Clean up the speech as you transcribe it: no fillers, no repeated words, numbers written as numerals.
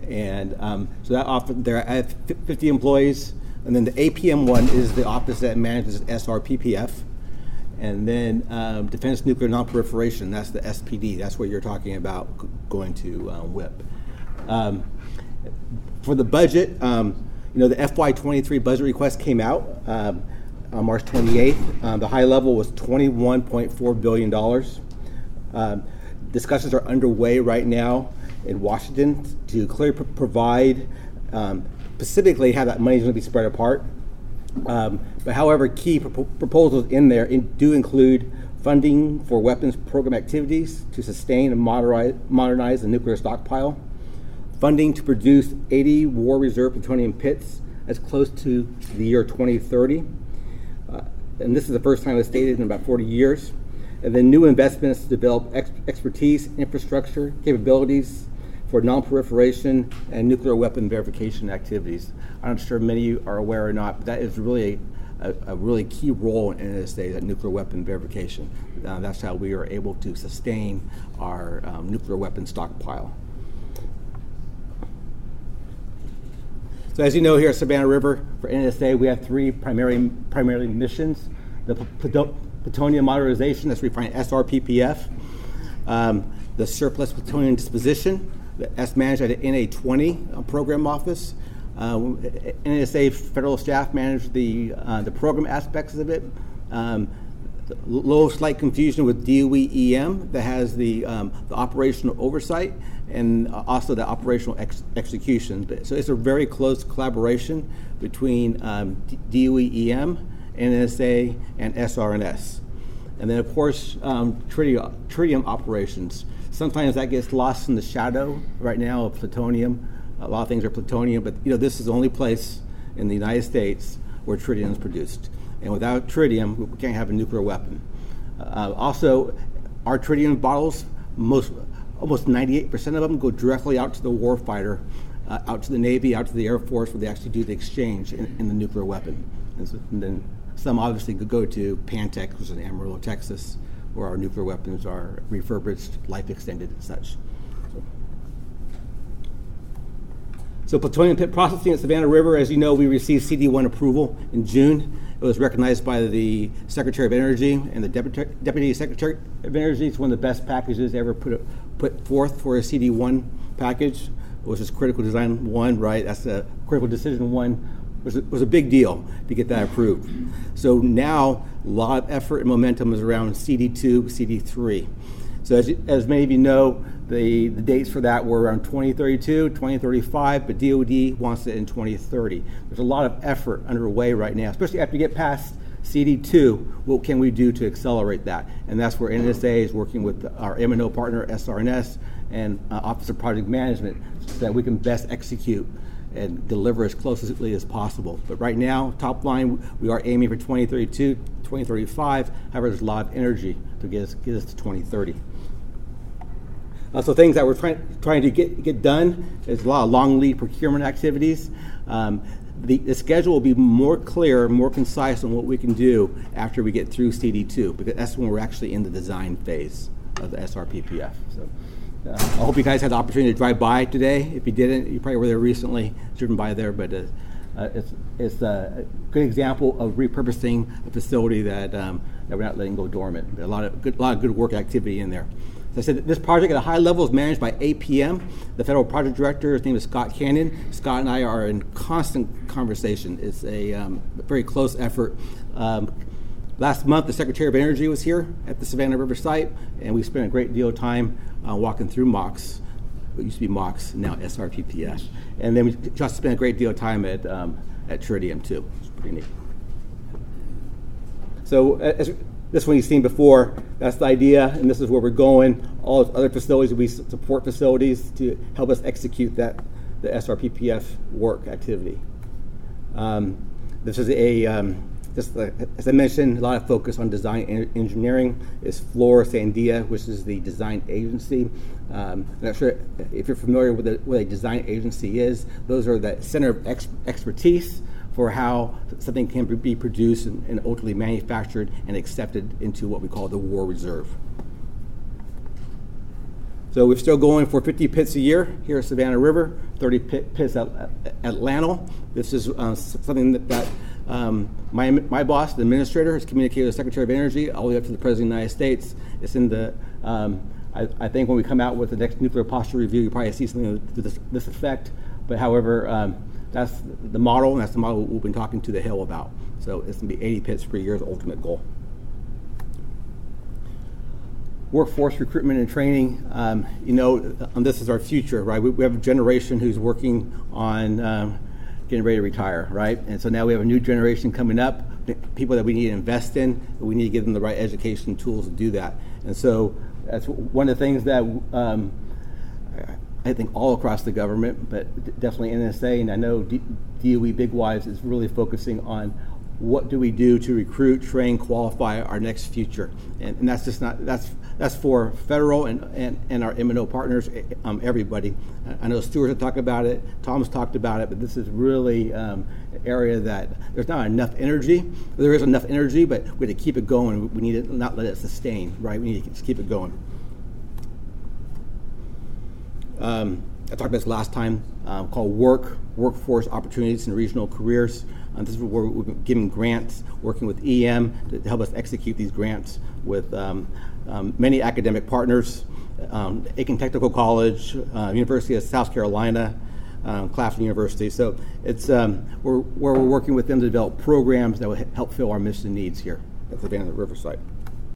And so that office, I have 50 employees. And then the APM one is the office that manages SRPPF. And then Defense Nuclear Nonproliferation, that's the SPD. That's what you're talking about going to WIP. For the budget, the FY23 budget request came out on March 28th. The high level was $21.4 billion. Discussions are underway right now in Washington to clearly provide specifically how that money is going to be spread apart. But however, key proposals in there do include funding for weapons program activities to sustain and modernize the nuclear stockpile, funding to produce 80 war reserve plutonium pits as close to the year 2030. And this is the first time it's stated in about 40 years. And then new investments to develop expertise, infrastructure, capabilities for non-proliferation and nuclear weapon verification activities. I'm not sure many of you are aware or not, but that is really a really key role in NNSA, that nuclear weapon verification. That's how we are able to sustain our nuclear weapon stockpile. So as you know, here at Savannah River, for NNSA, we have three primary missions. The plutonium modernization, that's refined SRPPF. The surplus plutonium disposition, that's managed at the NA-20 program office. NNSA federal staff manage the program aspects of it. Little slight confusion with DOE-EM that has the operational oversight and also the operational execution. So it's a very close collaboration between DOE-EM, NNSA, and SRNS. And then, of course, tritium operations. Sometimes that gets lost in the shadow right now of plutonium. A lot of things are plutonium, but this is the only place in the United States where tritium is produced. And without tritium, we can't have a nuclear weapon. Also, our tritium bottles, almost 98% of them go directly out to the warfighter, out to the Navy, out to the Air Force, where they actually do the exchange in the nuclear weapon. And then some obviously could go to Pantech, which is in Amarillo, Texas, where our nuclear weapons are refurbished, life extended, and such. So plutonium pit processing at Savannah River, as you know, we received CD1 approval in June. It was recognized by the Secretary of Energy and the Deputy Secretary of Energy. It's one of the best packages ever put forth for a CD1 package, which is Critical Design 1, right? That's a Critical Decision 1. Was a big deal to get that approved. So now a lot of effort and momentum is around CD2, CD3. So as many of you know, the dates for that were around 2032, 2035, but DOD wants it in 2030. There's a lot of effort underway right now, especially after you get past CD2, what can we do to accelerate that? And that's where NNSA is working with our M&O partner, SRNS, and Office of Project Management, so that we can best execute and deliver as closely as possible. But right now, top line, we are aiming for 2032, 2035. However, there's a lot of energy to get us to 2030. So things that we're trying to get done is a lot of long lead procurement activities. The schedule will be more clear, more concise on what we can do after we get through CD2, because that's when we're actually in the design phase of the SRPPF. So I hope you guys had the opportunity to drive by today. If you didn't, you probably were there recently, driven by there, but it's a good example of repurposing a facility that we're not letting go dormant. But a lot of good work activity in there. As I said, this project at a high level is managed by APM. The federal project director, his name is Scott Cannon. Scott and I are in constant conversation. It's a very close effort. Last month, the Secretary of Energy was here at the Savannah River site, and we spent a great deal of time walking through MOX. It used to be MOX, now SRPPF. And then we just spent a great deal of time at Tritium, too. It's pretty neat. So this one you've seen before, that's the idea, and this is where we're going. All other facilities will be support facilities to help us execute the SRPPF work activity. This is as I mentioned, a lot of focus on design engineering. Is Fluor Sandia, which is the design agency. I'm not sure if you're familiar with what a design agency is. Those are the center of expertise for how something can be produced and ultimately manufactured and accepted into what we call the war reserve. So we're still going for 50 pits a year here at Savannah River. 30 pits at Atlanta. This is something that my boss, the administrator, has communicated with the Secretary of Energy all the way up to the President of the United States. It's in the, I think when we come out with the next nuclear posture review, you probably see something to this effect. But however, that's the model, and that's the model we've been talking to the Hill about. So it's going to be 80 pits per year, the ultimate goal. Workforce recruitment and training, this is our future, right? We have a generation who's working on getting ready to retire, right? And so now we have a new generation coming up, people that we need to invest in, but we need to give them the right education tools to do that. And so that's one of the things that I think all across the government, but definitely NSA, and I know DOE Bigwise is really focusing on what do we do to recruit, train, qualify our next future. And that's just not, that's for federal and our M&O partners, everybody. I know Stuart had talked about it, Tom's talked about it, but this is really an area that there's not enough energy. There is enough energy, but we have to keep it going. We need to not let it sustain, right? We need to just keep it going. I talked about this last time, called Workforce Opportunities and Regional Careers. This is where we've been giving grants, working with EM to help us execute these grants with many academic partners, Aiken Technical College, University of South Carolina, Claflin University. So it's where we're working with them to develop programs that will help fill our mission needs here at the Savannah River site.